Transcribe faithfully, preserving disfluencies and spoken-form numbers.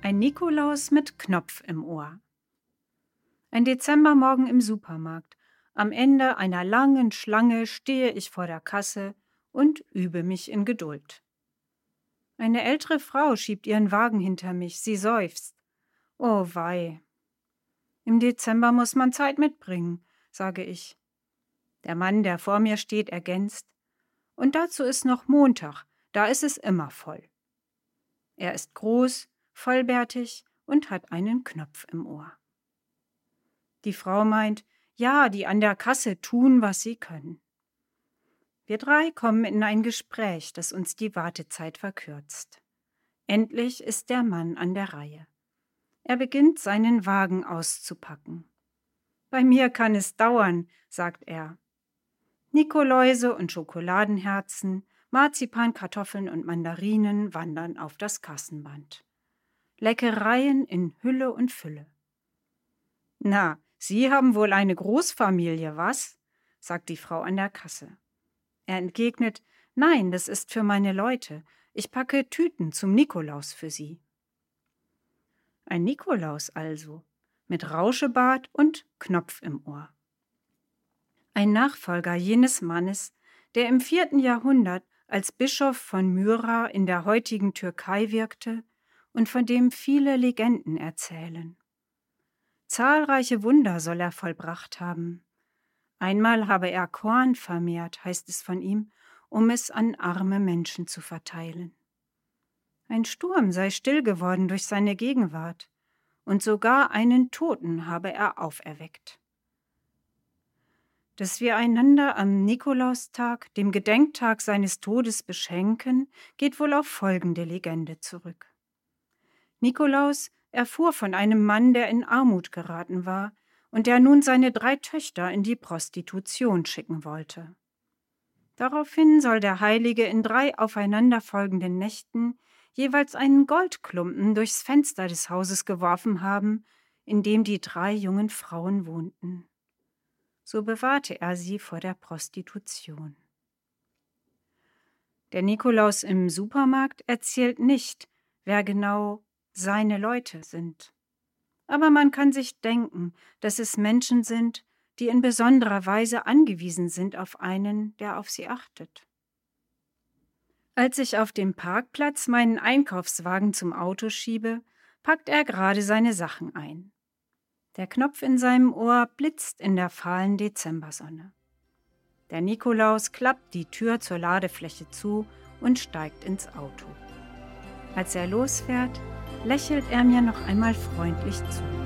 Ein Nikolaus mit Knopf im Ohr. Ein Dezembermorgen im Supermarkt. Am Ende einer langen Schlange stehe ich vor der Kasse und übe mich in Geduld. Eine ältere Frau schiebt ihren Wagen hinter mich. Sie seufzt. Oh wei. Im Dezember muss man Zeit mitbringen, sage ich. Der Mann, der vor mir steht, ergänzt. Und dazu ist noch Montag, da ist es immer voll. Er ist groß, vollbärtig und hat einen Knopf im Ohr. Die Frau meint, ja, die an der Kasse tun, was sie können. Wir drei kommen in ein Gespräch, das uns die Wartezeit verkürzt. Endlich ist der Mann an der Reihe. Er beginnt, seinen Wagen auszupacken. Bei mir kann es dauern, sagt er. Nikoläuse und Schokoladenherzen, Marzipan, Kartoffeln und Mandarinen wandern auf das Kassenband. Leckereien in Hülle und Fülle. Na, Sie haben wohl eine Großfamilie, was? Sagt die Frau an der Kasse. Er entgegnet, nein, das ist für meine Leute. Ich packe Tüten zum Nikolaus für sie. Ein Nikolaus also, mit Rauschebart und Knopf im Ohr. Ein Nachfolger jenes Mannes, der im vierten Jahrhundert als Bischof von Myra in der heutigen Türkei wirkte und von dem viele Legenden erzählen. Zahlreiche Wunder soll er vollbracht haben. Einmal habe er Korn vermehrt, heißt es von ihm, um es an arme Menschen zu verteilen. Ein Sturm sei still geworden durch seine Gegenwart, und sogar einen Toten habe er auferweckt. Dass wir einander am Nikolaustag, dem Gedenktag seines Todes, beschenken, geht wohl auf folgende Legende zurück. Nikolaus erfuhr von einem Mann, der in Armut geraten war und der nun seine drei Töchter in die Prostitution schicken wollte. Daraufhin soll der Heilige in drei aufeinanderfolgenden Nächten jeweils einen Goldklumpen durchs Fenster des Hauses geworfen haben, in dem die drei jungen Frauen wohnten. So bewahrte er sie vor der Prostitution. Der Nikolaus im Supermarkt erzählt nicht, wer genau seine Leute sind. Aber man kann sich denken, dass es Menschen sind, die in besonderer Weise angewiesen sind auf einen, der auf sie achtet. Als ich auf dem Parkplatz meinen Einkaufswagen zum Auto schiebe, packt er gerade seine Sachen ein. Der Knopf in seinem Ohr blitzt in der fahlen Dezembersonne. Der Nikolaus klappt die Tür zur Ladefläche zu und steigt ins Auto. Als er losfährt, lächelt er mir noch einmal freundlich zu.